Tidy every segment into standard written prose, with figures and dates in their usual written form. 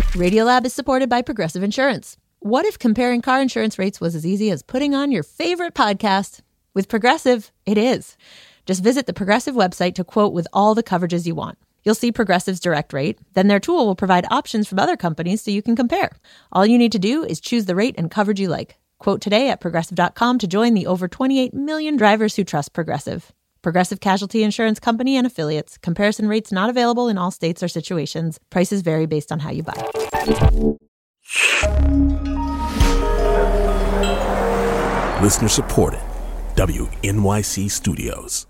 Radiolab is supported by Progressive Insurance. What if comparing car insurance rates was as easy as putting on your favorite podcast? With Progressive, it is. Just visit the Progressive website to quote with all the coverages you want. You'll see Progressive's direct rate. Then their tool will provide options from other companies so you can compare. All you need to do is choose the rate and coverage you like. Quote today at Progressive.com to join the over 28 million drivers who trust Progressive. Progressive Casualty Insurance Company and Affiliates. Comparison rates not available in all states or situations. Prices vary based on how you buy. Listener supported. WNYC Studios.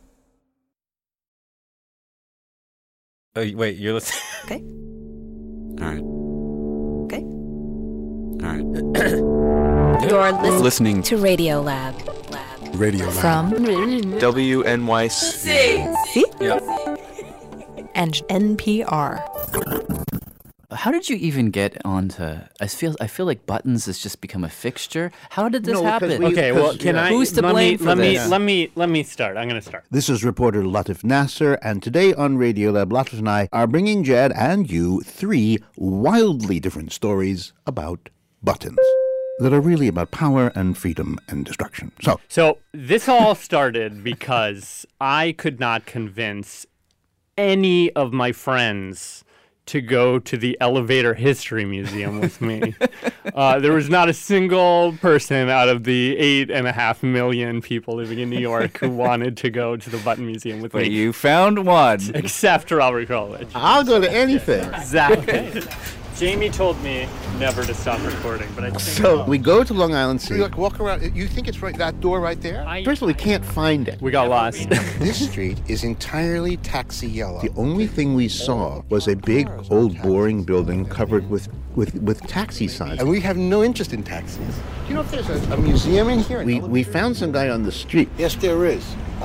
Oh, wait, you're listening? Okay. All right. Okay. All right. You're listening to Radiolab. From WNYC. See? Yeah. And NPR. How did you even get onto? I feel like buttons has just become a fixture. How did this happen? Okay, well, can I? Who's to blame for this? Let me start. I'm going to start. This is reporter Latif Nasser, and today on Radiolab, Latif and I are bringing Jed and you 3 wildly different stories about buttons that are really about power and freedom and destruction. So this all started because I could not convince any of my friends to go to the Elevator History Museum with me. There was not a single person out of the 8.5 million people living in New York who wanted to go to the Button Museum with me. But you found one. Except Robert Krulwich. I'll go to anything. Exactly. Jamie told me never to stop recording, but I think So we go to Long Island City. Look, walk around. You think it's right that door right there? First of all, we can't find it. we got lost. This street is entirely taxi yellow. The only thing we saw was a big, old, boring building covered with taxi signs. And we have no interest in taxis. Do you know if there's a museum in here? We found some guy on the street. Yes, there is.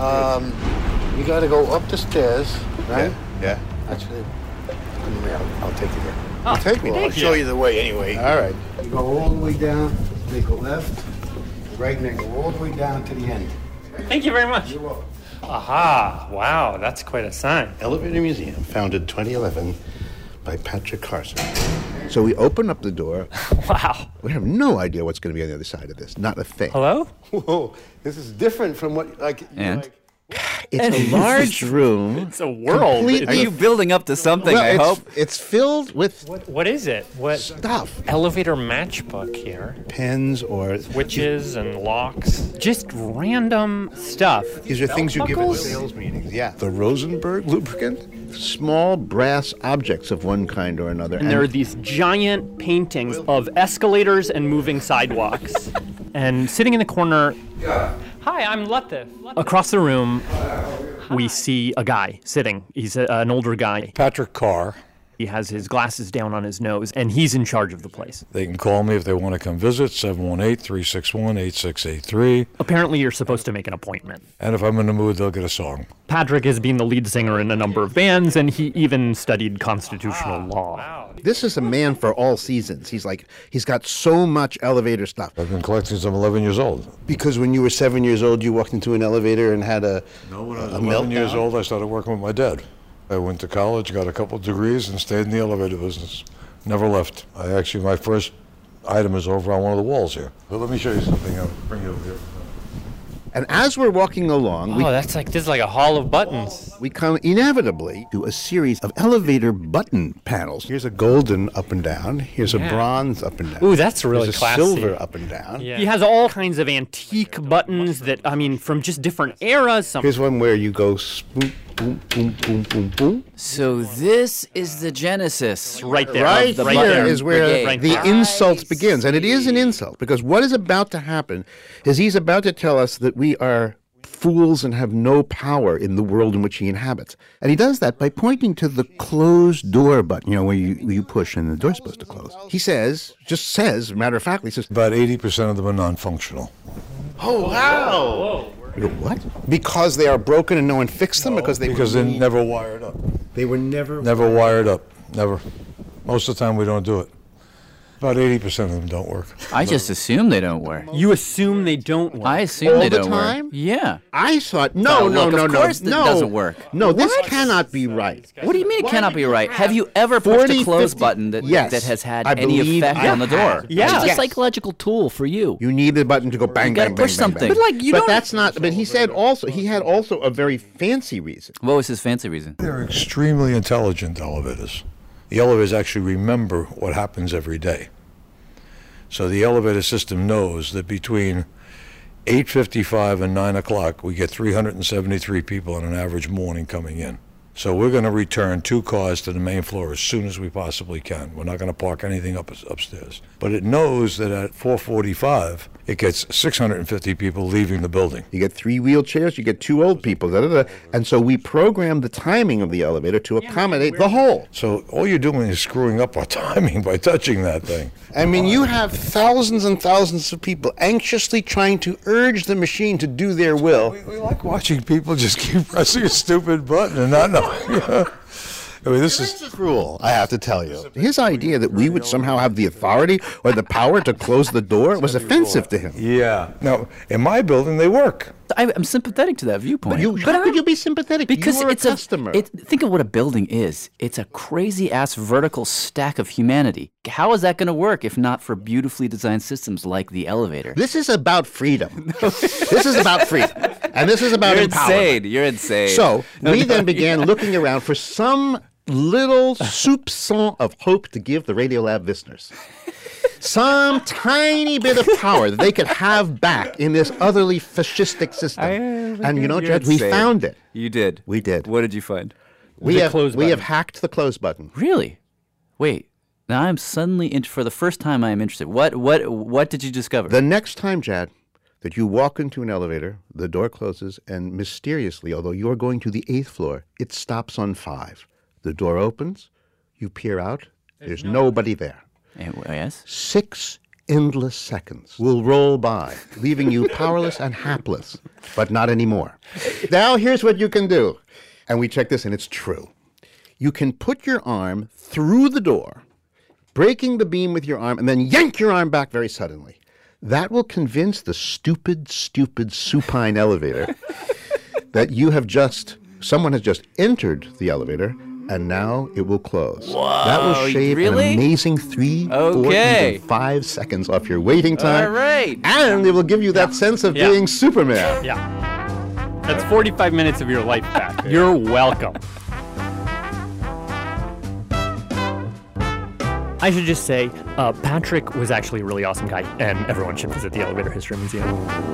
You got to go up the stairs, right? Yeah. Actually, I'll take you there. I'll take me. I'll show you the way anyway. All right. You go all the way down, make a left, right, and then go all the way down to the end. Thank you very much. You're welcome. Aha, wow, that's quite a sign. Elevator Museum, founded 2011 by Patrick Carson. So we open up the door. Wow. We have no idea what's going to be on the other side of this. Not a thing. Hello? Whoa, this is different from what, And? It's a large room. It's a world. Completely- Are you building up to something? I hope. It's filled with What is it? What stuff. elevator matchbook here? pens or... Switches and locks. Just random stuff. These are things you give at buckles? sales meetings. Yeah. The Rosenberg lubricant? Small brass objects of one kind or another. And there are these giant paintings of escalators and moving sidewalks. And sitting in the corner... Hi, I'm Latif. Across the room, we see a guy sitting. He's an older guy. Patrick Carr. He has his glasses down on his nose, and he's in charge of the place. They can call me if they want to come visit, 718-361-8683. Apparently, you're supposed to make an appointment. And if I'm in the mood, they'll get a song. Patrick has been the lead singer in a number of bands, and he even studied constitutional law. Wow. This is a man for all seasons. He's got so much elevator stuff. I've been collecting since I'm 11 years old. Because when you were 7 years old, you walked into an elevator and had a When I was a 11 years meltdown? old, I started working with my dad. I went to college, got a couple degrees, and stayed in the elevator business. Never left. My first item is over on one of the walls here. But let me show you something. I'll bring you over here. And as we're walking along, This is like a hall of buttons. we come inevitably to a series of elevator button panels. Here's a golden up and down. Here's a bronze up and down. Ooh, that's really Here's a classy. silver up and down. Yeah. He has all kinds of antique buttons that, from just different eras. Here's one where you go boom, boom, boom, boom, boom, boom. So this is the genesis. Right there. Right the here button is where brigade. Right the there. insult begins. And it is an insult, because what is about to happen is he's about to tell us that we are fools and have no power in the world in which he inhabits. And he does that by pointing to the closed door button, where you push and the door's supposed to close. He says, matter of factly, says, About 80% of them are non-functional. Oh, wow. I go, what? Because they are broken and no one fixed them? Because they Because they're never wired up. They were never... Never wired up. Never. Most of the time, we don't do it. About 80% of them don't work. I just assume they don't work. You assume they don't work. I assume All they the don't time? work. Yeah. I thought, Of course it doesn't work. No, this cannot be right. What do you mean it cannot be right? Have you ever pushed a close button that has had any effect on the door? Yeah. It's a psychological tool for you. You need the button to go bang, You gotta bang, bang, push bang, something. bang. But that's not. But he had also a very fancy reason. What was his fancy reason? They're extremely intelligent elevators. The elevators actually remember what happens every day. So the elevator system knows that between 8:55 and 9 o'clock, we get 373 people on an average morning coming in. So we're going to return 2 cars to the main floor as soon as we possibly can. We're not going to park anything upstairs. But it knows that at 4:45, it gets 650 people leaving the building. You get 3 wheelchairs, you get 2 old people, and so we program the timing of the elevator to accommodate the whole. So all you're doing is screwing up our timing by touching that thing. I mean, you have thousands and thousands of people anxiously trying to urge the machine to do their will. We like watching people just keep pressing a stupid button and not knowing. I mean, this is cruel, I have to tell you. His idea that we would somehow have the authority or the power to close the door was offensive to him. Yeah. Now, in my building, they work. I'm sympathetic to that viewpoint. How could you be sympathetic? Because you are it's a customer. Think of what a building is. It's a crazy-ass vertical stack of humanity. How is that going to work if not for beautifully designed systems like the elevator? This is about freedom. This is about freedom. And this is about empowerment. You're insane. So we then began looking around for some little soupçon of hope to give the Radiolab listeners. Some tiny bit of power that they could have back in this utterly fascistic system. And you know, Judge, we found it. You did. We did. What did you find? We have hacked the close button. Really? Wait. Now I'm suddenly for the first time I am interested. What did you discover? The next time, Jad, that you walk into an elevator, the door closes, and mysteriously, although you're going to the 8th floor, it stops on 5. The door opens, you peer out, there's nobody there. Yes? 6 endless seconds will roll by, leaving you powerless and hapless, but not anymore. Now here's what you can do. And we checked this, and it's true. You can put your arm through the door, breaking the beam with your arm, and then yank your arm back very suddenly. That will convince the stupid supine elevator that someone has just entered the elevator, and now it will close. Whoa, that will shave an amazing 3, 4, even 5 seconds off your waiting time. All right. And it will give you that sense of being Superman. Yeah. That's 45 minutes of your life back. You're welcome. I should just say, Patrick was actually a really awesome guy, and everyone should visit the Elevator History Museum.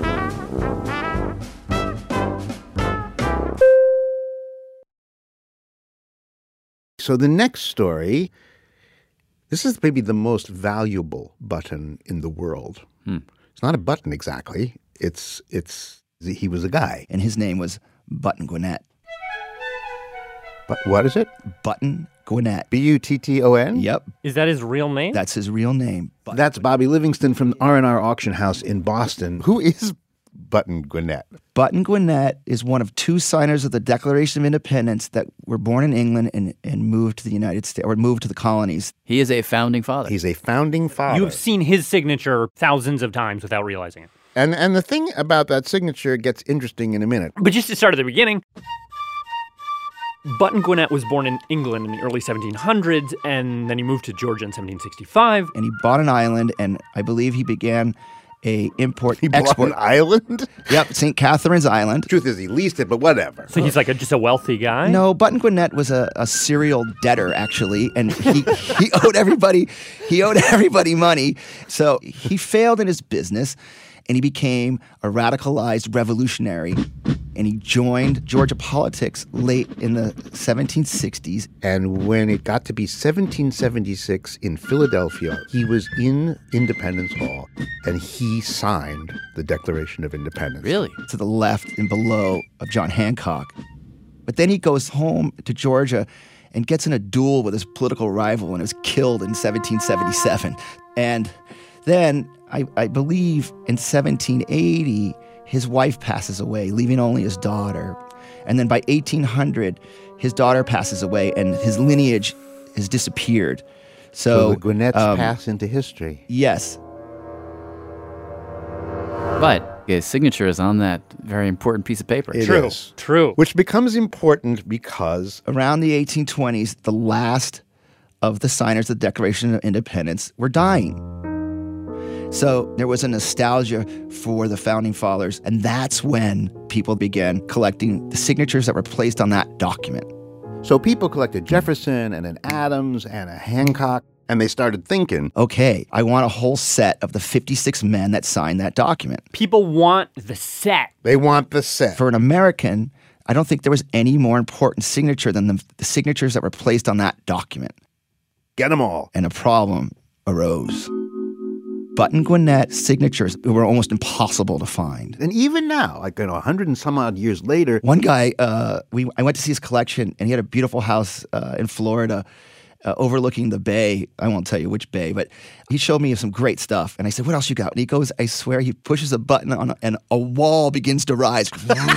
So the next story, this is maybe the most valuable button in the world. It's not a button exactly. He was a guy. And his name was Button Gwinnett. But what is it? Button Gwinnett. Button? Yep. Is that his real name? That's his real name. That's Bobby Livingston from R&R Auction House in Boston. Who is Button Gwinnett? Button Gwinnett is one of 2 signers of the Declaration of Independence that were born in England and moved to the United States, or moved to the colonies. He is a founding father. He's a founding father. You've seen his signature thousands of times without realizing it. And the thing about that signature gets interesting in a minute. But just to start at the beginning, Button Gwinnett was born in England in the early 1700s, and then he moved to Georgia in 1765. And he bought an island, and I believe he began a import-export. He bought an island? Yep, St. Catherine's Island. Truth is, he leased it, but whatever. So he's like just a wealthy guy? No, Button Gwinnett was a serial debtor, actually, and he owed everybody money. So he failed in his business, and he became a radicalized revolutionary, and he joined Georgia politics late in the 1760s. And when it got to be 1776 in Philadelphia, he was in Independence Hall, and he signed the Declaration of Independence. Really? To the left and below of John Hancock. But then he goes home to Georgia and gets in a duel with his political rival and was killed in 1777. And then, I believe, in 1780, his wife passes away, leaving only his daughter. And then by 1800, his daughter passes away, and his lineage has disappeared. So the Gwinnett's pass into history. Yes. But his signature is on that very important piece of paper. It is. True. Which becomes important because around the 1820s, the last of the signers of the Declaration of Independence were dying. So there was a nostalgia for the Founding Fathers, and that's when people began collecting the signatures that were placed on that document. So people collected Jefferson and an Adams and a Hancock, and they started thinking, okay, I want a whole set of the 56 men that signed that document. People want the set. They want the set. For an American, I don't think there was any more important signature than the signatures that were placed on that document. Get them all. And a problem arose. Button Gwinnett signatures were almost impossible to find. And even now, 100 and some odd years later. One guy, I went to see his collection, and he had a beautiful house in Florida overlooking the bay. I won't tell you which bay, but he showed me some great stuff. And I said, what else you got? And he goes, I swear, he pushes a button on, and a wall begins to rise.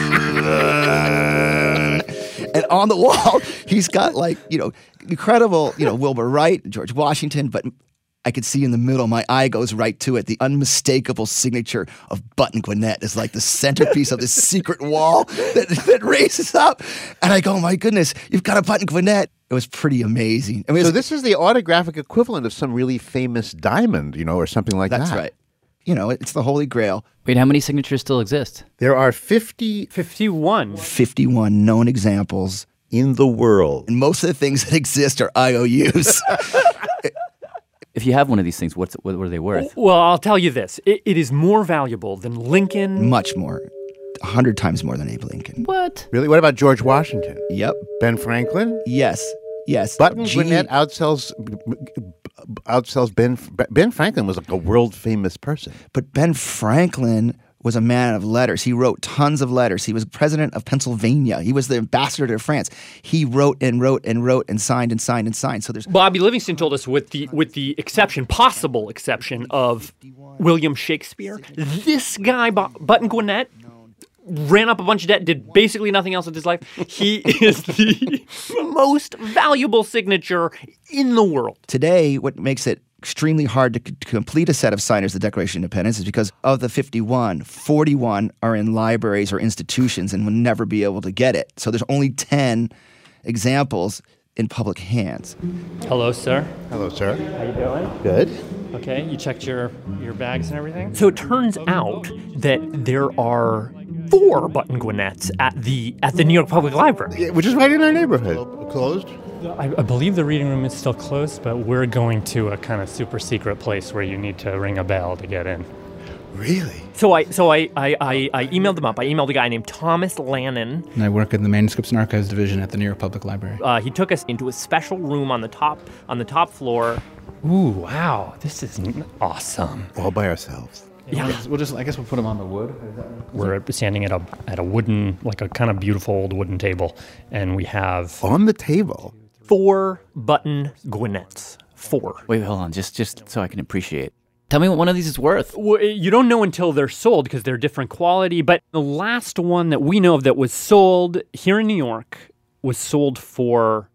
And on the wall, he's got incredible, Wilbur Wright, George Washington, but I could see in the middle, my eye goes right to it. The unmistakable signature of Button Gwinnett is like the centerpiece of this secret wall that raises up. And I go, my goodness, you've got a Button Gwinnett. It was pretty amazing. So this is the autographic equivalent of some really famous diamond, or something like that. That's right. It's the Holy Grail. Wait, how many signatures still exist? There are 51 known examples in the world. And most of the things that exist are IOUs. If you have one of these things, what are they worth? Well, I'll tell you this. It is more valuable than Lincoln. Much more. 100 times more than Abe Lincoln. What? Really? What about George Washington? Yep. Ben Franklin? Yes. Button Gwinnett outsells Ben. Ben Franklin was a world-famous person. But Ben Franklin was a man of letters. He wrote tons of letters. He was president of Pennsylvania. He was the ambassador to France. He wrote and wrote and wrote and signed and signed and signed. So there's Bobby Livingston told us with the possible exception of William Shakespeare, this guy Button Gwinnett ran up a bunch of debt, did basically nothing else with his life. He is the most valuable signature in the world. Today, what makes it extremely hard to complete a set of signers of the Declaration of Independence is because of the 51, 41 are in libraries or institutions and will never be able to get it. So there's only 10 examples in public hands. Hello, sir. Hello, sir. How you doing? Good. Okay, you checked your bags and everything? So it turns out that there are 4 Button Gwinnetts at the New York Public Library. Yeah, which is right in our neighborhood. Closed? I believe the reading room is still closed, but we're going to a kind of super secret place where you need to ring a bell to get in. Really? So I emailed them up. I emailed a guy named Thomas Lannon. And I work in the Manuscripts and Archives Division at the New York Public Library. He took us into a special room on the top floor. Ooh, wow, this is awesome. All by ourselves. Yeah. I guess we'll put them on the wood. We're standing at a wooden, like a kind of beautiful old wooden table, and we have on the table 4 Button Gwinnetts. 4. Wait, hold on, just so I can appreciate. Tell me what one of these is worth. Well, you don't know until they're sold because they're different quality. But the last one that we know of that was sold here in New York was sold for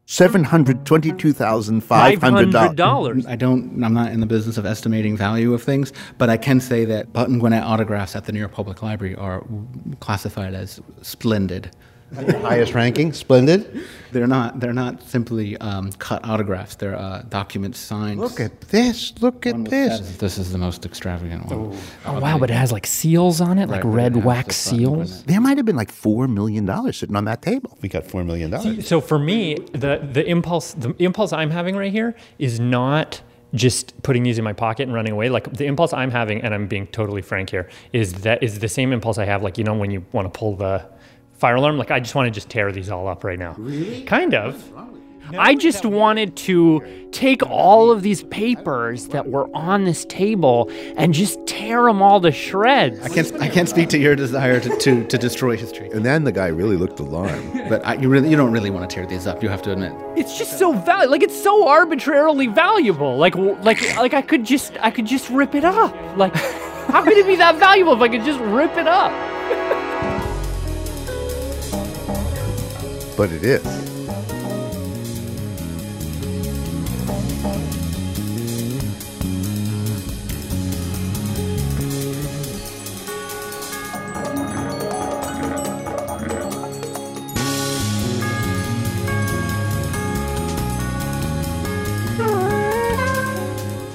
$722,500. I'm not in the business of estimating value of things, but I can say that Button Gwinnett autographs at the New York Public Library are classified as splendid. Highest ranking, splendid. They're not simply cut autographs. They're documents signed. Look at this. Look at this. This is the most extravagant one. Oh wow! But it has like seals on it, like red wax seals. There might have been like $4 million sitting on that table. We got $4 million. So for me, the impulse I'm having right here is not just putting these in my pocket and running away. Like the impulse I'm having, and I'm being totally frank here, is the same impulse I have. Like when you want to pull the fire alarm, like I just want to just tear these all up right now. Really? Kind of. I just wanted to take all of these papers that were on this table and just tear them all to shreds. I can't speak to your desire to destroy history. And then the guy really looked alarmed. But you don't really want to tear these up. You have to admit. It's just so valuable. Like it's so arbitrarily valuable. Like I could just rip it up. Like how could it be that valuable if I could just rip it up? But it is.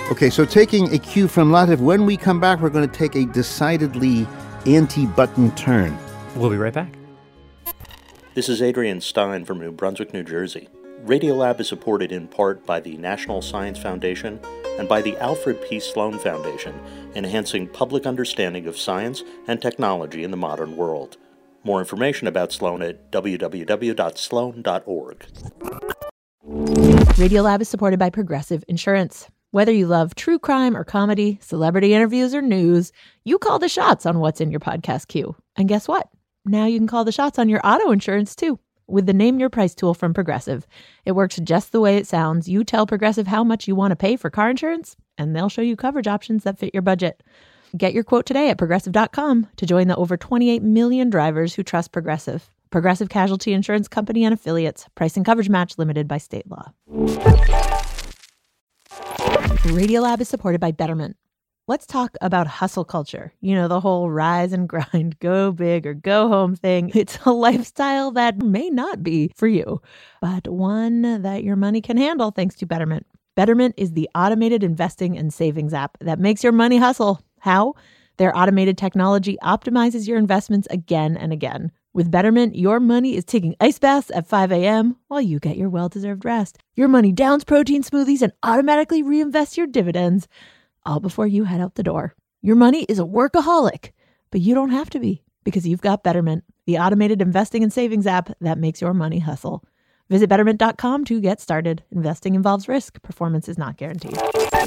Okay, so taking a cue from Latif, when we come back, we're going to take a decidedly anti-button turn. We'll be right back. This is Adrian Stein from New Brunswick, New Jersey. Radiolab is supported in part by the National Science Foundation and by the Alfred P. Sloan Foundation, enhancing public understanding of science and technology in the modern world. More information about Sloan at www.sloan.org. Radiolab is supported by Progressive Insurance. Whether you love true crime or comedy, celebrity interviews or news, you call the shots on what's in your podcast queue. And guess what? Now you can call the shots on your auto insurance too with the Name Your Price tool from Progressive. It works just the way it sounds. You tell Progressive how much you want to pay for car insurance, and they'll show you coverage options that fit your budget. Get your quote today at Progressive.com to join the over 28 million drivers who trust Progressive. Progressive Casualty Insurance Company and Affiliates. Price and coverage match limited by state law. Radiolab is supported by Betterment. Let's talk about hustle culture. You know, the whole rise and grind, go big or go home thing. It's a lifestyle that may not be for you, but one that your money can handle thanks to Betterment. Betterment is the automated investing and savings app that makes your money hustle. How? Their automated technology optimizes your investments again and again. With Betterment, your money is taking ice baths at 5 a.m. while you get your well-deserved rest. Your money downs protein smoothies and automatically reinvests your dividends, all before you head out the door. Your money is a workaholic, but you don't have to be because you've got Betterment, the automated investing and savings app that makes your money hustle. Visit Betterment.com to get started. Investing involves risk. Performance is not guaranteed.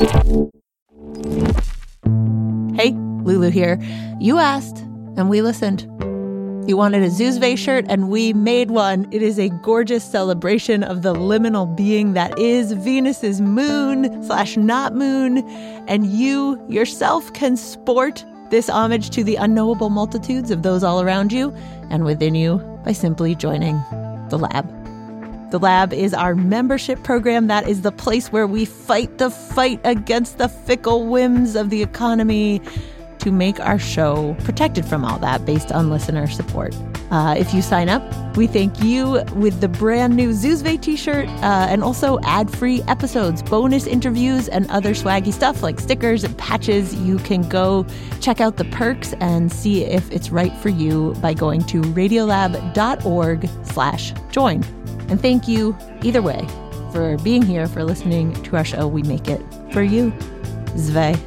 Hey, Lulu here. You asked, and we listened. You wanted a Zoozve shirt, and we made one. It is a gorgeous celebration of the liminal being that is Venus's moon/not moon, and you yourself can sport this homage to the unknowable multitudes of those all around you and within you by simply joining the lab. The Lab is our membership program. That is the place where we fight the fight against the fickle whims of the economy to make our show protected from all that based on listener support. If you sign up, we thank you with the brand new Zoozve t-shirt and also ad-free episodes, bonus interviews, and other swaggy stuff like stickers and patches. You can go check out the perks and see if it's right for you by going to radiolab.org/join. And thank you, either way, for being here, for listening to our show. We make it for you. Zve.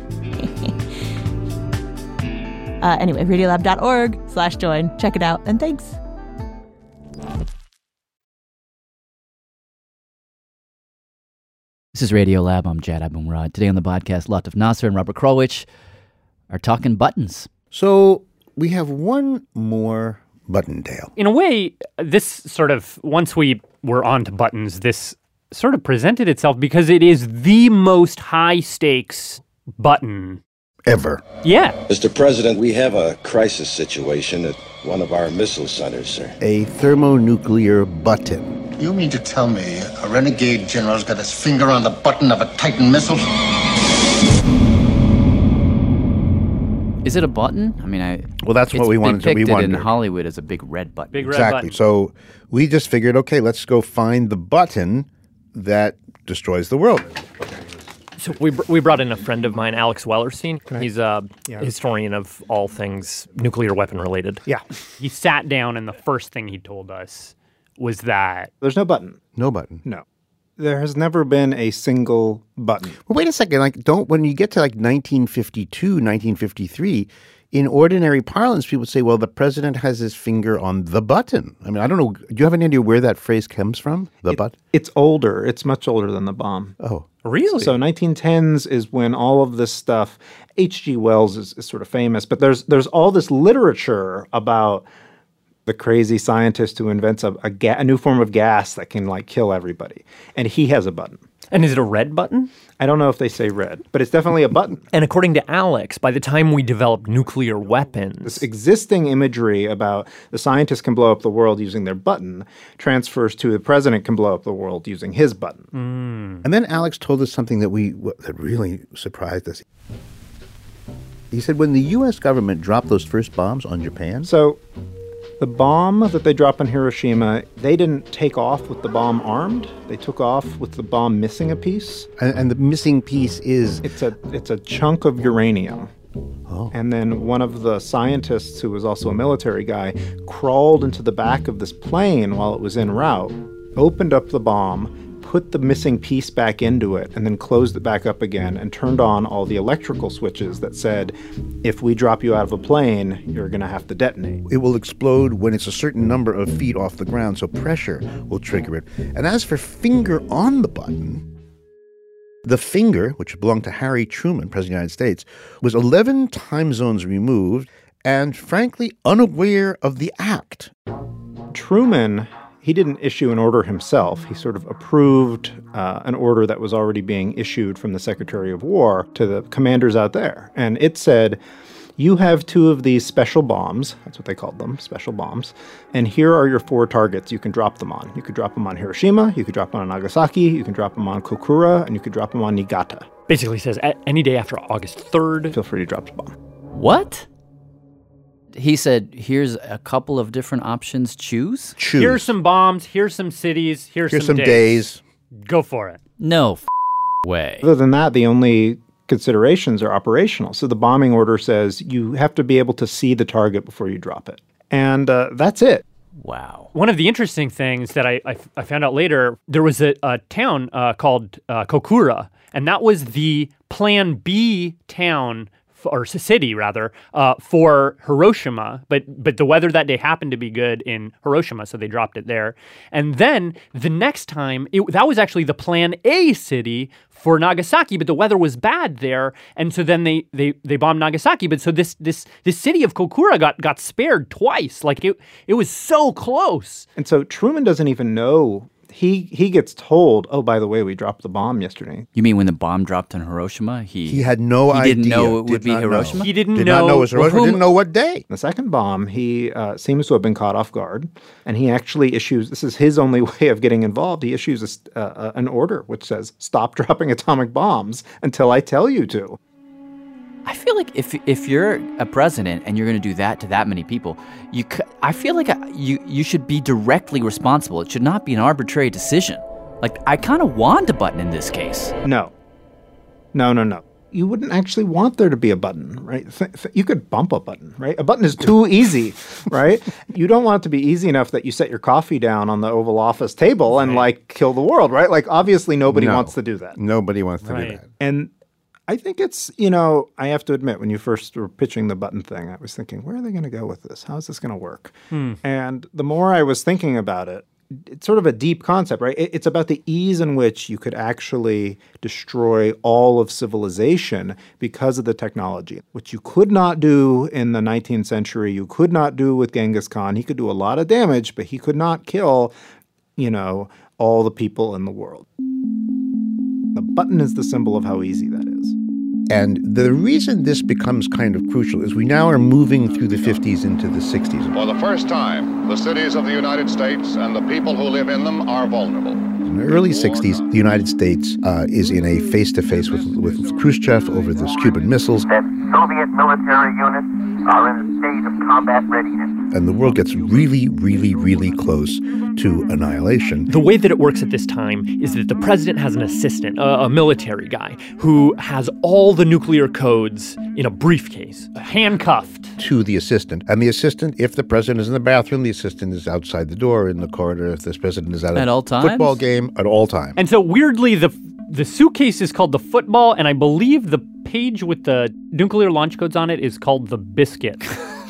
Anyway, radiolab.org/join. Check it out, and thanks. This is Radiolab. I'm Jad Abumrad. Today on the podcast, Latif Nasser and Robert Krulwich are talking buttons. So we have one more button, Dale. In a way, this sort of, once we were onto buttons, this sort of presented itself because it is the most high-stakes button ever. Yeah. Mr. President, we have a crisis situation at one of our missile centers, sir. A thermonuclear button. You mean to tell me a renegade general's got his finger on the button of a Titan missile? Is it a button? I mean, well, that's what we wanted to. We wanted in Hollywood as a big red button. Big red exactly. button. So we just figured, okay, let's go find the button that destroys the world. So we brought in a friend of mine, Alex Wellerstein. He's a historian of all things nuclear weapon related. Yeah. He sat down and the first thing he told us was that there's no button. No button. No. There has never been a single button. Well, wait a second. When you get to 1952, 1953, in ordinary parlance, people say, well, the president has his finger on the button. I mean, I don't know. Do you have any idea where that phrase comes from? The button? It's older. It's much older than the bomb. Oh. Really? So 1910s is when all of this stuff, H.G. Wells is sort of famous, but there's all this literature about the crazy scientist who invents a new form of gas that can kill everybody. And he has a button. And is it a red button? I don't know if they say red, but it's definitely a button. And according to Alex, by the time we developed nuclear weapons, this existing imagery about the scientist can blow up the world using their button transfers to the president can blow up the world using his button. And then Alex told us something that really surprised us. He said when the U.S. government dropped those first bombs on Japan. So The bomb that they drop in Hiroshima, they didn't take off with the bomb armed. They took off with the bomb missing a piece. And the missing piece is? It's a chunk of uranium. Oh. And then one of the scientists, who was also a military guy, crawled into the back of this plane while it was en route, opened up the bomb, put the missing piece back into it, and then closed it back up again and turned on all the electrical switches that said, if we drop you out of a plane, you're going to have to detonate. It will explode when it's a certain number of feet off the ground, so pressure will trigger it. And as for finger on the button, the finger, which belonged to Harry Truman, President of the United States, was 11 time zones removed and, frankly, unaware of the act. Truman, he didn't issue an order himself. He sort of approved an order that was already being issued from the Secretary of War to the commanders out there. And it said, you have 2 of these special bombs. That's what they called them, special bombs. And here are your 4 targets you can drop them on. You could drop them on Hiroshima, you could drop them on Nagasaki, you can drop them on Kokura, and you could drop them on Niigata. Basically says any day after August 3rd. Feel free to drop the bomb. What? He said, here's a couple of different options. Choose? Here's some bombs. Here's some cities. Here's some days. Go for it. No way. Other than that, the only considerations are operational. So the bombing order says you have to be able to see the target before you drop it. And that's it. Wow. One of the interesting things that I found out later, there was a town called Kokura, and that was the Plan B town or city rather, for Hiroshima, but the weather that day happened to be good in Hiroshima, so they dropped it there. And then the next time, that was actually the Plan A city for Nagasaki, but the weather was bad there, and so then they bombed Nagasaki. But so this city of Kokura got spared twice. Like it was so close. And so Truman doesn't even know. He gets told, oh, by the way, we dropped the bomb yesterday. You mean when the bomb dropped in Hiroshima? He had no idea. He didn't know it would be Hiroshima? He didn't know. Did not know it was Hiroshima. Didn't know what day. The second bomb, he seems to have been caught off guard. And he actually issues, this is his only way of getting involved, he issues an order which says, stop dropping atomic bombs until I tell you to. I feel like if you're a president and you're going to do that to that many people, I feel like you should be directly responsible. It should not be an arbitrary decision. Like, I kind of want a button in this case. No. You wouldn't actually want there to be a button, right? You could bump a button, right? A button is too easy, right? You don't want it to be easy enough that you set your coffee down on the Oval Office table and, kill the world, right? Like, obviously nobody wants to do that. Nobody wants to do that. And I think it's, I have to admit, when you first were pitching the button thing, I was thinking, where are they going to go with this? How is this going to work? And the more I was thinking about it, it's sort of a deep concept, right? It's about the ease in which you could actually destroy all of civilization because of the technology, which you could not do in the 19th century. You could not do with Genghis Khan. He could do a lot of damage, but he could not kill, all the people in the world. The button is the symbol of how easy that is. And the reason this becomes kind of crucial is we now are moving through the 50s into the 60s. For the first time, the cities of the United States and the people who live in them are vulnerable. In the early 60s, the United States is in a face-to-face with Khrushchev over those Cuban missiles. That Soviet military units are in a state of combat readiness. And the world gets really, really, really close to annihilation. The way that it works at this time is that the president has an assistant, a military guy, who has all the nuclear codes in a briefcase, handcuffed. To the assistant. And the assistant, if the president is in the bathroom, the assistant is outside the door in the corridor. If the president is at all times? Football game, at all times. And so weirdly, the suitcase is called the football, and I believe the page with the nuclear launch codes on it is called the biscuit.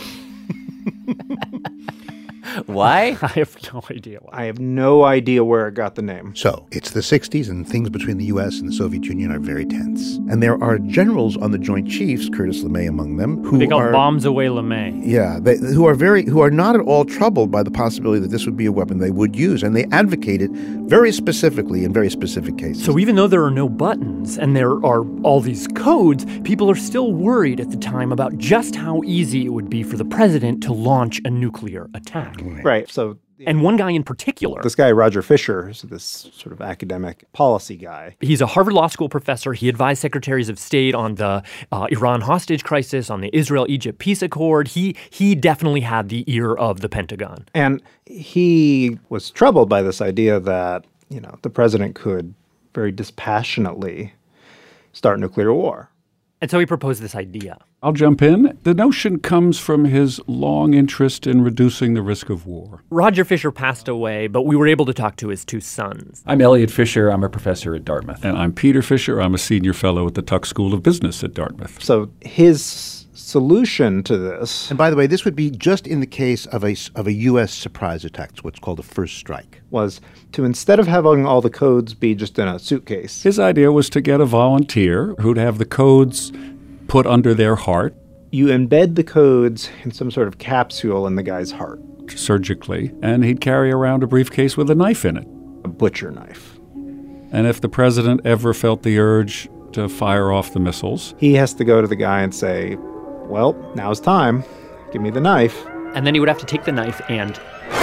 Why? I have no idea why. I have no idea where it got the name. So, it's the 60s, and things between the U.S. and the Soviet Union are very tense. And there are generals on the Joint Chiefs, Curtis LeMay among them, who they call bombs away LeMay. Yeah, who are not at all troubled by the possibility that this would be a weapon they would use, and they advocate it very specifically in very specific cases. So even though there are no buttons and there are all these codes, people are still worried at the time about just how easy it would be for the president to launch a nuclear attack. Right. So And one guy in particular. This guy, Roger Fisher, is this sort of academic policy guy. He's a Harvard Law School professor. He advised secretaries of state on the Iran hostage crisis, on the Israel-Egypt peace accord. He definitely had the ear of the Pentagon. And he was troubled by this idea that, the president could very dispassionately start nuclear war. And so he proposed this idea. I'll jump in. The notion comes from his long interest in reducing the risk of war. Roger Fisher passed away, but we were able to talk to his two sons. I'm Elliot Fisher. I'm a professor at Dartmouth. And I'm Peter Fisher. I'm a senior fellow at the Tuck School of Business at Dartmouth. So his solution to this... And by the way, this would be just in the case of a U.S. surprise attack, what's called a first strike. Was to, instead of having all the codes be just in a suitcase... His idea was to get a volunteer who'd have the codes put under their heart. You embed the codes in some sort of capsule in the guy's heart. Surgically. And he'd carry around a briefcase with a knife in it. A butcher knife. And if the president ever felt the urge to fire off the missiles... he has to go to the guy and say, well, now's time. Give me the knife. And then he would have to take the knife and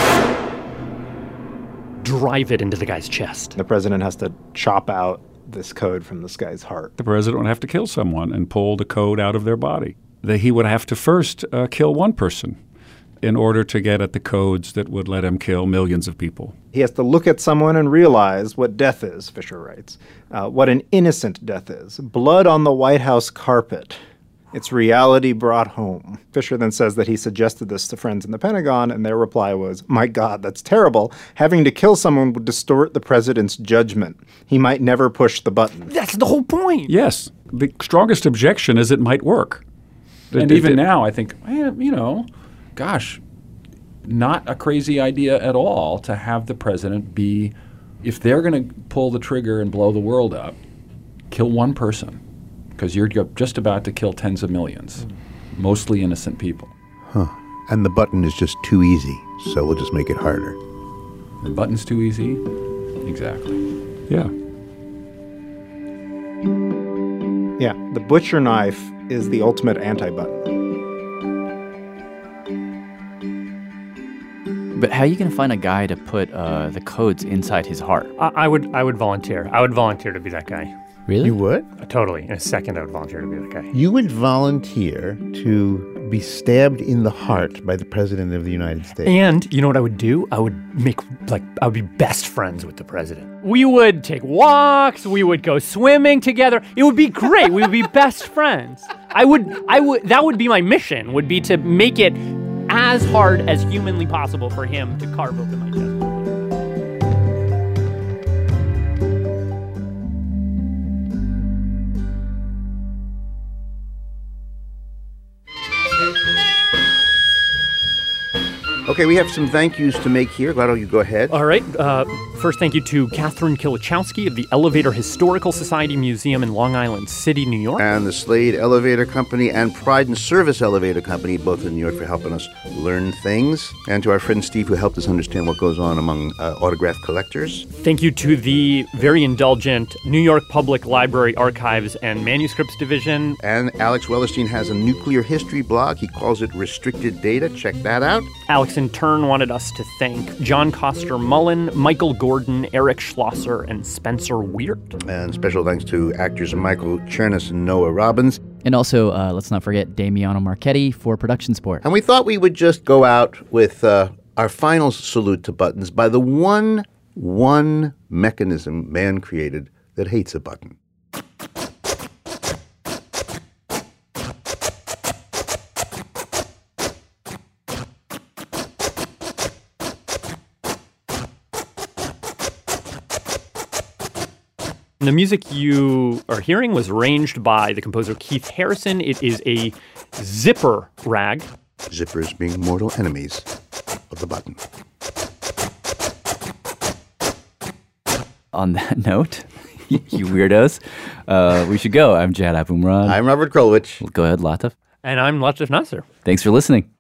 drive it into the guy's chest. The president has to chop out this code from this guy's heart. The president would have to kill someone and pull the code out of their body. He would have to first kill one person in order to get at the codes that would let him kill millions of people. He has to look at someone and realize what death is, Fisher writes, what an innocent death is. Blood on the White House carpet. It's reality brought home. Fisher then says that he suggested this to friends in the Pentagon, and their reply was, my God, that's terrible. Having to kill someone would distort the president's judgment. He might never push the button. That's the whole point. Yes. The strongest objection is it might work. And even now, I think, gosh, not a crazy idea at all to have the president be, if they're going to pull the trigger and blow the world up, kill one person. Because you're just about to kill tens of millions, mostly innocent people. Huh. And the button is just too easy, so we'll just make it harder. The button's too easy? Exactly. Yeah. Yeah, the butcher knife is the ultimate anti-button. But how are you going to find a guy to put the codes inside his heart? I would volunteer. I would volunteer to be that guy. Really? You would? Totally. In a second, I would volunteer to be that guy. You would volunteer to be stabbed in the heart by the President of the United States. And you know what I would do? I would be best friends with the president. We would take walks. We would go swimming together. It would be great. We would be best friends. I would. That would be my mission, would be to make it as hard as humanly possible for him to carve open my chest. Okay, we have some thank yous to make here. Why don't you go ahead? All right. First, thank you to Catherine Kilichowski of the Elevator Historical Society Museum in Long Island City, New York. And the Slade Elevator Company and Pride and Service Elevator Company, both in New York, for helping us learn things. And to our friend Steve, who helped us understand what goes on among autograph collectors. Thank you to the very indulgent New York Public Library Archives and Manuscripts Division. And Alex Wellerstein has a nuclear history blog. He calls it Restricted Data. Check that out. Alex, in turn, wanted us to thank John Coster Mullen, Michael Gordon, Eric Schlosser, and Spencer Weir. And special thanks to actors Michael Chernis and Noah Robbins. And also, let's not forget Damiano Marchetti for production support. And we thought we would just go out with our final salute to buttons by the one mechanism man created that hates a button. The music you are hearing was arranged by the composer Keith Harrison. It is a zipper rag. Zippers being mortal enemies of the button. On that note, you weirdos, we should go. I'm Jad Abumrad. I'm Robert Krulwich. Go ahead, Latif. And I'm Latif Nasser. Thanks for listening.